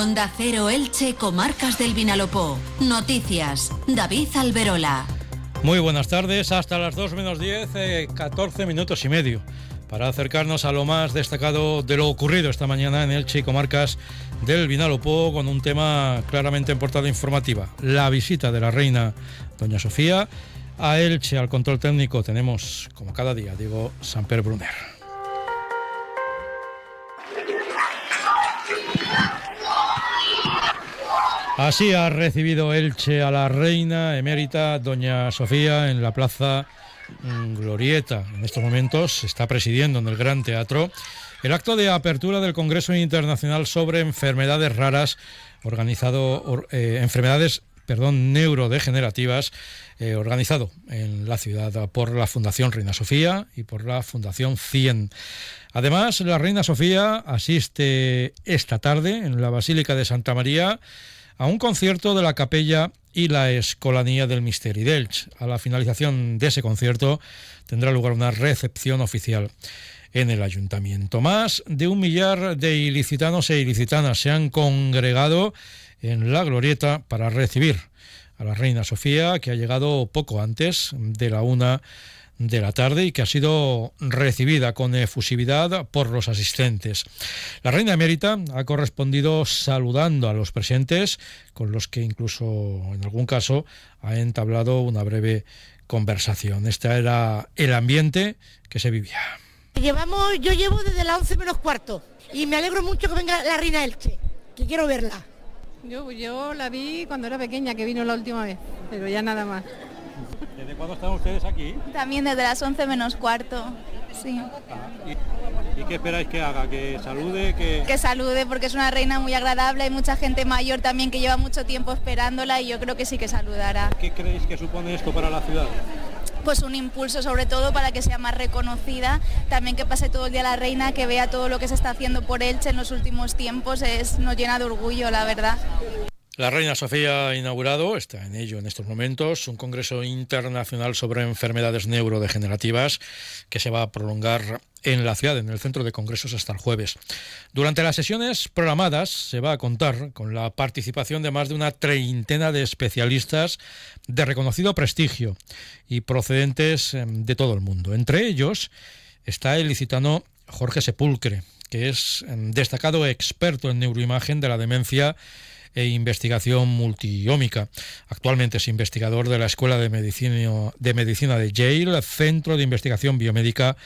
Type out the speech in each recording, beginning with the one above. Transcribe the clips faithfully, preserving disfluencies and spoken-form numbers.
Onda Cero Elche, Comarcas del Vinalopó. Noticias, David Alberola. Muy buenas tardes, hasta las dos menos diez, eh, catorce minutos y medio, para acercarnos a lo más destacado de lo ocurrido esta mañana en Elche y Comarcas del Vinalopó, con un tema claramente en portada informativa: la visita de la reina doña Sofía a Elche. Al control técnico tenemos, como cada día, Diego Samper Brunner. Así ha recibido Elche a la reina emérita doña Sofía en la plaza Glorieta. En estos momentos se está presidiendo en el Gran Teatro el acto de apertura del Congreso Internacional sobre Enfermedades Raras, organizado eh, enfermedades, perdón, neurodegenerativas, eh, organizado en la ciudad por la Fundación Reina Sofía y por la Fundación cien. Además, la reina Sofía asiste esta tarde en la Basílica de Santa María a un concierto de la Capella y la Escolanía del Misteri d'Elx. A la finalización de ese concierto tendrá lugar una recepción oficial en el ayuntamiento. Más de un millar de ilicitanos e ilicitanas se han congregado en la Glorieta para recibir a la reina Sofía, que ha llegado poco antes de la una de la tarde y que ha sido recibida con efusividad por los asistentes. La reina emérita ha correspondido saludando a los presentes, con los que incluso en algún caso ha entablado una breve conversación. Este era el ambiente que se vivía. Llevamos, yo llevo desde las once menos cuarto y me alegro mucho que venga la reina Elche, que quiero verla. Yo, yo la vi cuando era pequeña, que vino la última vez, pero ya nada más. ¿Desde cuándo están ustedes aquí? También desde las once menos cuarto, sí. Ah, ¿y, ¿Y qué esperáis que haga? ¿Que salude? Que... que salude, porque es una reina muy agradable, hay mucha gente mayor también que lleva mucho tiempo esperándola y yo creo que sí que saludará. ¿Qué creéis que supone esto para la ciudad? Pues un impulso sobre todo para que sea más reconocida, también que pase todo el día la reina, que vea todo lo que se está haciendo por Elche en los últimos tiempos, es, nos llena de orgullo, la verdad. La reina Sofía ha inaugurado, está en ello en estos momentos, un congreso internacional sobre enfermedades neurodegenerativas que se va a prolongar en la ciudad, en el centro de congresos, hasta el jueves. Durante las sesiones programadas se va a contar con la participación de más de una treintena de especialistas de reconocido prestigio y procedentes de todo el mundo. Entre ellos está el ilicitano Jorge Sepulcre, que es destacado experto en neuroimagen de la demencia e investigación multiómica. Actualmente es investigador de la Escuela de Medicina de, Medicina de Yale, Centro de Investigación Biomédica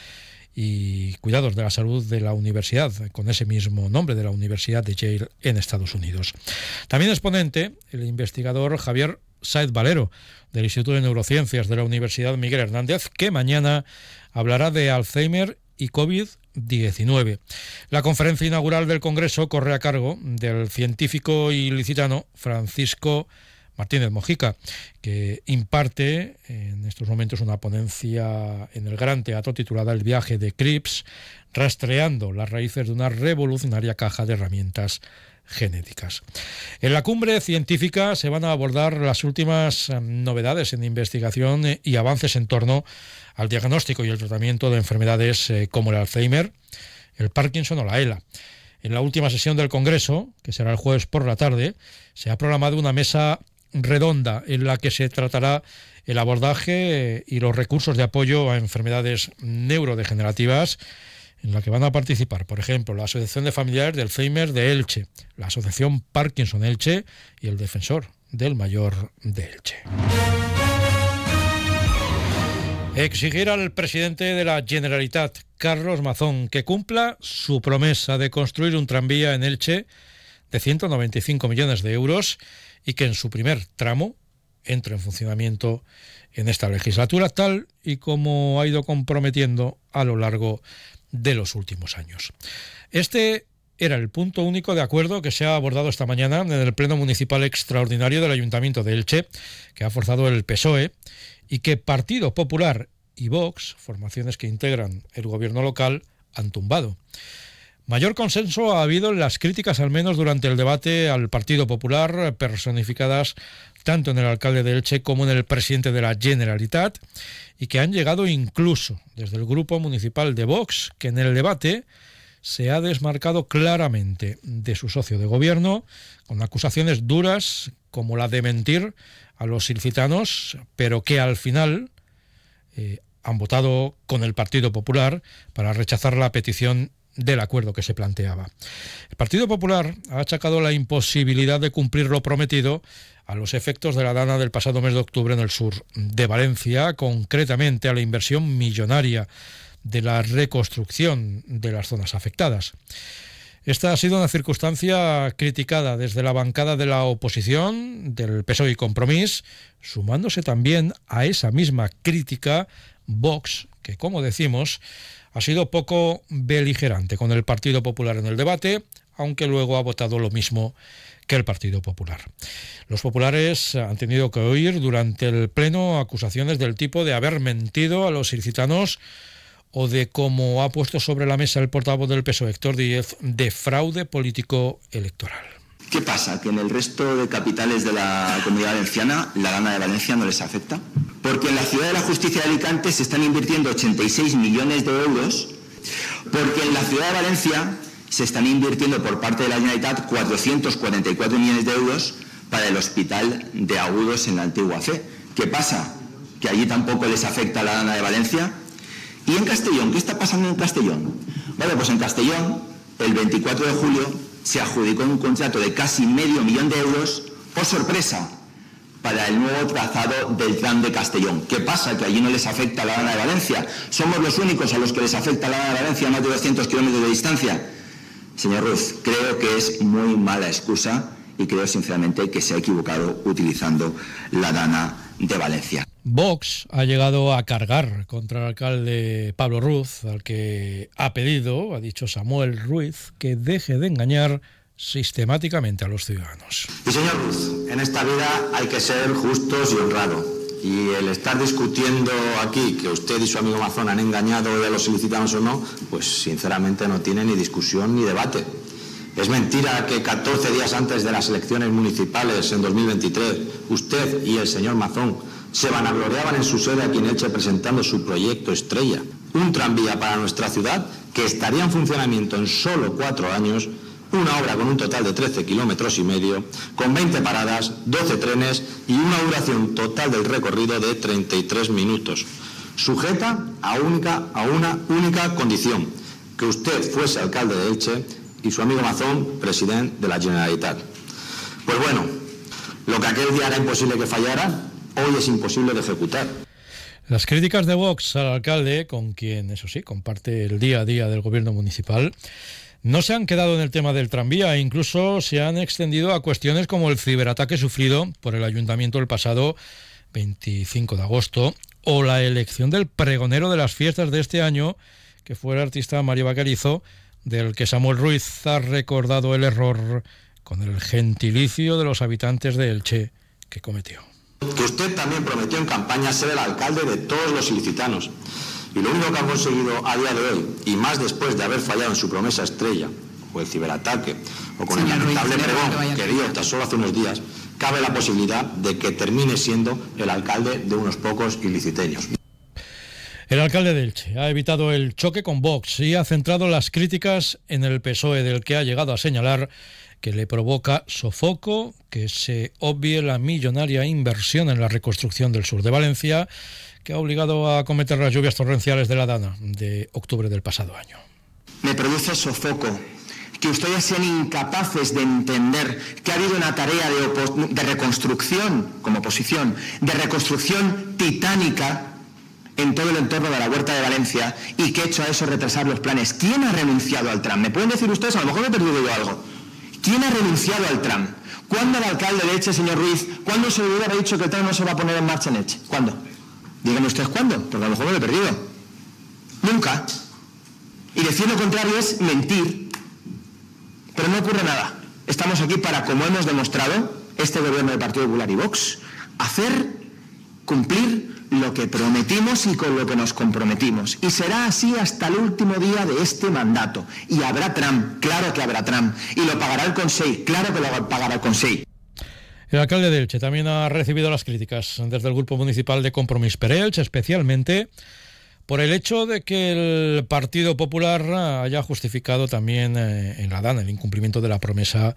y Cuidados de la Salud de la Universidad, con ese mismo nombre, de la Universidad de Yale en Estados Unidos. También es ponente el investigador Javier Sáez Valero, del Instituto de Neurociencias de la Universidad Miguel Hernández, que mañana hablará de Alzheimer y COVID diecinueve. La conferencia inaugural del Congreso corre a cargo del científico ilicitano Francisco Martínez Mojica, que imparte en estos momentos una ponencia en el Gran Teatro titulada El viaje de Crips, rastreando las raíces de una revolucionaria caja de herramientas genéticas. En la cumbre científica se van a abordar las últimas novedades en investigación y avances en torno al diagnóstico y el tratamiento de enfermedades eh, como el Alzheimer, el Parkinson o la ELA. En la última sesión del Congreso, que será el jueves por la tarde, se ha programado una mesa redonda en la que se tratará el abordaje y los recursos de apoyo a enfermedades neurodegenerativas, en la que van a participar, por ejemplo, la Asociación de Familiares de Alzheimer de Elche, la Asociación Parkinson Elche y el Defensor del Mayor de Elche. Exigir al presidente de la Generalitat, Carlos Mazón, que cumpla su promesa de construir un tranvía en Elche de ciento noventa y cinco millones de euros y que en su primer tramo entre en funcionamiento en esta legislatura, tal y como ha ido comprometiendo a lo largo de los últimos años. Este era el punto único de acuerdo que se ha abordado esta mañana en el Pleno Municipal Extraordinario del Ayuntamiento de Elche, que ha forzado el P S O E y que Partido Popular y Vox, formaciones que integran el gobierno local, han tumbado. Mayor consenso ha habido en las críticas, al menos durante el debate al Partido Popular, personificadas tanto en el alcalde de Elche como en el presidente de la Generalitat, y que han llegado incluso desde el grupo municipal de Vox, que en el debate se ha desmarcado claramente de su socio de gobierno, con acusaciones duras como la de mentir a los ilicitanos, pero que al final eh, han votado con el Partido Popular para rechazar la petición del acuerdo que se planteaba. El Partido Popular ha achacado la imposibilidad de cumplir lo prometido a los efectos de la dana del pasado mes de octubre en el sur de Valencia, concretamente a la inversión millonaria de la reconstrucción de las zonas afectadas. Esta ha sido una circunstancia criticada desde la bancada de la oposición, del P S O E y Compromís, sumándose también a esa misma crítica Vox, que, como decimos, ha sido poco beligerante con el Partido Popular en el debate, aunque luego ha votado lo mismo que el Partido Popular. Los populares han tenido que oír durante el pleno acusaciones del tipo de haber mentido a los ilicitanos o de, como ha puesto sobre la mesa el portavoz del P S O E, Héctor Díez, de fraude político electoral. ¿Qué pasa? ¿Que en el resto de capitales de la Comunidad Valenciana la dana de Valencia no les afecta? Porque en la Ciudad de la Justicia de Alicante se están invirtiendo ochenta y seis millones de euros, porque en la Ciudad de Valencia se están invirtiendo por parte de la Generalitat cuatrocientos cuarenta y cuatro millones de euros para el Hospital de Agudos en la antigua C. ¿Qué pasa? ¿Que allí tampoco les afecta la dana de Valencia? ¿Y en Castellón? ¿Qué está pasando en Castellón? Bueno, pues en Castellón, el veinticuatro de julio, se adjudicó un contrato de casi medio millón de euros, por sorpresa, para el nuevo trazado del tram de Castellón. ¿Qué pasa? ¿Que allí no les afecta la dana de Valencia? ¿Somos los únicos a los que les afecta la dana de Valencia a más de doscientos kilómetros de distancia? Señor Ruz, creo que es muy mala excusa y creo sinceramente que se ha equivocado utilizando la dana de Valencia. Vox ha llegado a cargar contra el alcalde Pablo Ruz, al que ha pedido, ha dicho Samuel Ruiz, que deje de engañar sistemáticamente a los ciudadanos. Y señor Ruz, en esta vida hay que ser justos y honrados. Y el estar discutiendo aquí que usted y su amigo Mazón han engañado a los ilicitanos o no, pues sinceramente no tiene ni discusión ni debate. Es mentira que catorce días antes de las elecciones municipales en dos mil veintitrés, usted y el señor Mazón se vanagloriaban en su sede aquí en Elche presentando su proyecto estrella, un tranvía para nuestra ciudad que estaría en funcionamiento en solo cuatro años, una obra con un total de trece kilómetros y medio, con veinte paradas, doce trenes y una duración total del recorrido de treinta y tres minutos, sujeta a, única, a una única condición, que usted fuese alcalde de Elche y su amigo Mazón, presidente de la Generalitat. Pues bueno, lo que aquel día era imposible que fallara, hoy es imposible de ejecutar. Las críticas de Vox al alcalde, con quien, eso sí, comparte el día a día del gobierno municipal, no se han quedado en el tema del tranvía e incluso se han extendido a cuestiones como el ciberataque sufrido por el ayuntamiento el pasado veinticinco de agosto o la elección del pregonero de las fiestas de este año, que fue el artista Mario Vaquerizo, del que Samuel Ruiz ha recordado el error con el gentilicio de los habitantes de Elche que cometió. Que usted también prometió en campaña ser el alcalde de todos los ilicitanos. Y lo único que ha conseguido a día de hoy, y más después de haber fallado en su promesa estrella, o el ciberataque, o con Señor el lamentable pregón que dio hasta solo hace unos días, cabe la posibilidad de que termine siendo el alcalde de unos pocos iliciteños. El alcalde de Elche ha evitado el choque con Vox y ha centrado las críticas en el P S O E, del que ha llegado a señalar que le provoca sofoco que se obvie la millonaria inversión en la reconstrucción del sur de Valencia, que ha obligado a acometer las lluvias torrenciales de la dana de octubre del pasado año. Me produce sofoco que ustedes sean incapaces de entender que ha habido una tarea de, opo- de reconstrucción, como oposición, de reconstrucción titánica en todo el entorno de la Huerta de Valencia y que ha hecho a eso retrasar los planes. ¿Quién ha renunciado al tram? ¿Me pueden decir ustedes? A lo mejor me he perdido yo algo. ¿Quién ha renunciado al tram? ¿Cuándo el alcalde de Elche, señor Ruiz, cuándo se le hubiera dicho que el tram no se va a poner en marcha en Elche? ¿Cuándo? Díganme ustedes cuándo, porque a lo mejor me lo he perdido. Nunca. Y decir lo contrario es mentir. Pero no ocurre nada. Estamos aquí para, como hemos demostrado, este gobierno del Partido Popular y Vox, hacer cumplir lo que prometimos y con lo que nos comprometimos. Y será así hasta el último día de este mandato. Y habrá tram, claro que habrá tram. Y lo pagará el Consell, claro que lo pagará el Consell. El alcalde de Elche también ha recibido las críticas desde el Grupo Municipal de Compromís per Elche, especialmente por el hecho de que el Partido Popular haya justificado también eh, en la DAN el incumplimiento de la promesa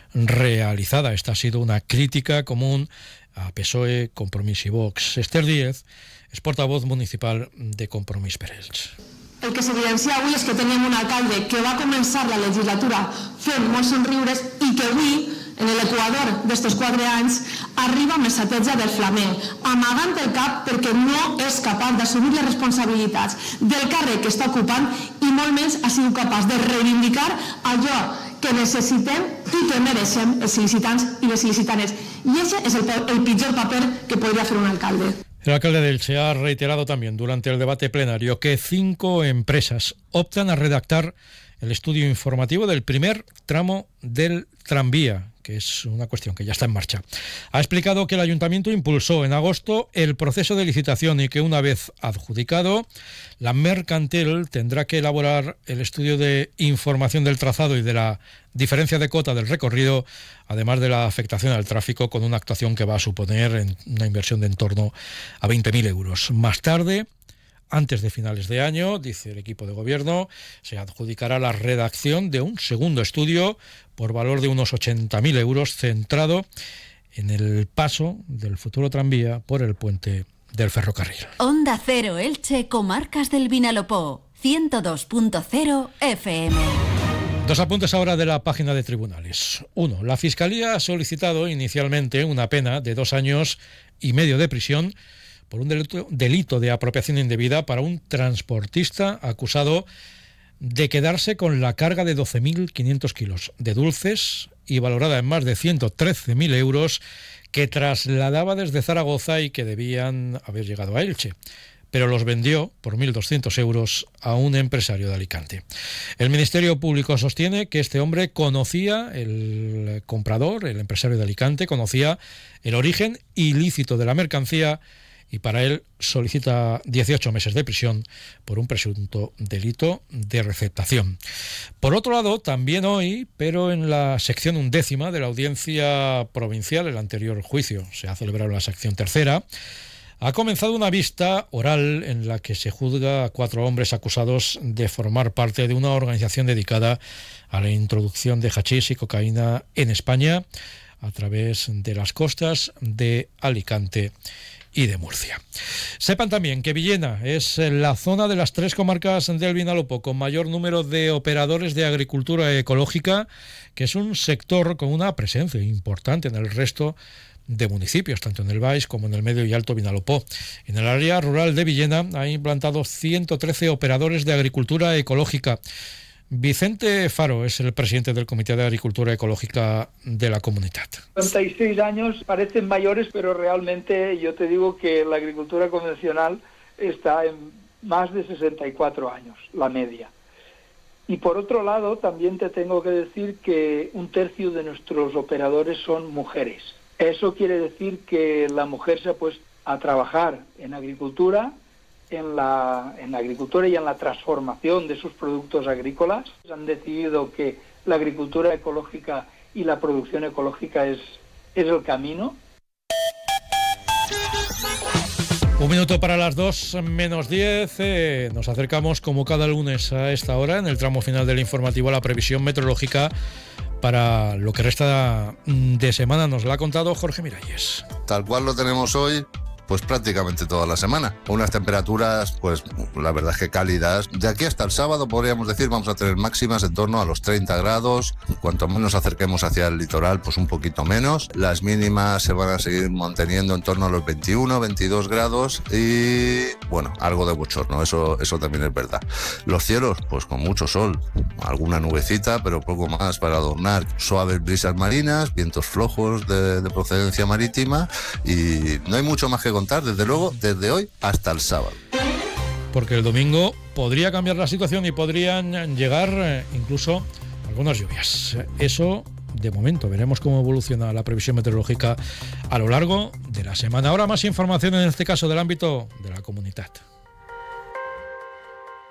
realizada. Esta ha sido una crítica común a P S O E, Compromís y Vox. Esther Díez és portavoz municipal de Compromís per Elx. El que s'evidencia avui és que tenim un alcalde que va començar la legislatura fent molts somriures i que avui, en l'equador d'estos quatre anys, arriba amb missatge del flamenc, amagant el cap perquè no és capaç d'assumir les responsabilitats del càrrec que està ocupant i molt menys ha sigut capaç de reivindicar allò que necessitem i que mereixem els il·licitants i les il·licitanes. I aquest és el, el pitjor paper que podria fer un alcalde. El alcalde de Elche ha reiterado también durante el debate plenario que cinco empresas optan a redactar el estudio informativo del primer tramo del tranvía, que es una cuestión que ya está en marcha. Ha explicado que el Ayuntamiento impulsó en agosto el proceso de licitación y que una vez adjudicado, la Mercantil tendrá que elaborar el estudio de información del trazado y de la diferencia de cota del recorrido, además de la afectación al tráfico, con una actuación que va a suponer una inversión de en torno a veinte mil euros. Más tarde, antes de finales de año, dice el equipo de gobierno, se adjudicará la redacción de un segundo estudio por valor de unos ochenta mil euros, centrado en el paso del futuro tranvía por el puente del ferrocarril. Onda Cero Elche, Comarcas del Vinalopó, ciento dos punto cero F M. Dos apuntes ahora de la página de tribunales. Uno, la Fiscalía ha solicitado inicialmente una pena de dos años y medio de prisión por un delito, delito de apropiación indebida para un transportista acusado de quedarse con la carga de doce mil quinientos kilos de dulces y valorada en más de ciento trece mil euros que trasladaba desde Zaragoza y que debían haber llegado a Elche, pero los vendió por mil doscientos euros a un empresario de Alicante. El Ministerio Público sostiene que este hombre conocía, el comprador, el empresario de Alicante, conocía el origen ilícito de la mercancía y para él solicita dieciocho meses de prisión por un presunto delito de receptación. Por otro lado, también hoy, pero en la sección undécima de la Audiencia Provincial, el anterior juicio se ha celebrado en la sección tercera, ha comenzado una vista oral en la que se juzga a cuatro hombres acusados de formar parte de una organización dedicada a la introducción de hachís y cocaína en España a través de las costas de Alicante y de Murcia. Sepan también que Villena es la zona de las tres comarcas del Vinalopó con mayor número de operadores de agricultura ecológica, que es un sector con una presencia importante en el resto de municipios, tanto en el Baix como en el Medio y Alto Vinalopó. En el área rural de Villena ha implantado ciento trece operadores de agricultura ecológica. Vicente Faro es el presidente del Comité de Agricultura Ecológica de la comunidad. treinta y seis años parecen mayores, pero realmente yo te digo que la agricultura convencional está en más de sesenta y cuatro años, la media. Y por otro lado, también te tengo que decir que un tercio de nuestros operadores son mujeres. Eso quiere decir que la mujer se ha puesto a trabajar en agricultura, en la, en la agricultura y en la transformación de sus productos agrícolas. Han decidido que la agricultura ecológica y la producción ecológica es, es el camino. Un minuto para las dos menos diez. Eh, nos acercamos como cada lunes a esta hora, en el tramo final del informativo, a la previsión meteorológica para lo que resta de semana. Nos la ha contado Jorge Miralles. Tal cual lo tenemos hoy, pues prácticamente toda la semana. Unas temperaturas, pues la verdad es que cálidas. De aquí hasta el sábado, podríamos decir, vamos a tener máximas en torno a los treinta grados. Cuanto más nos acerquemos hacia el litoral, pues un poquito menos. Las mínimas se van a seguir manteniendo en torno a los veintiuno, veintidós grados y, bueno, algo de bochorno, eso, eso también es verdad. Los cielos, pues con mucho sol, alguna nubecita, pero poco más para adornar. Suaves brisas marinas, vientos flojos de, de procedencia marítima y no hay mucho más que contar, desde luego, desde hoy hasta el sábado. Porque el domingo podría cambiar la situación y podrían llegar eh, incluso algunas lluvias. Eso, de momento, veremos cómo evoluciona la previsión meteorológica a lo largo de la semana. Ahora más información, en este caso del ámbito de la comunidad.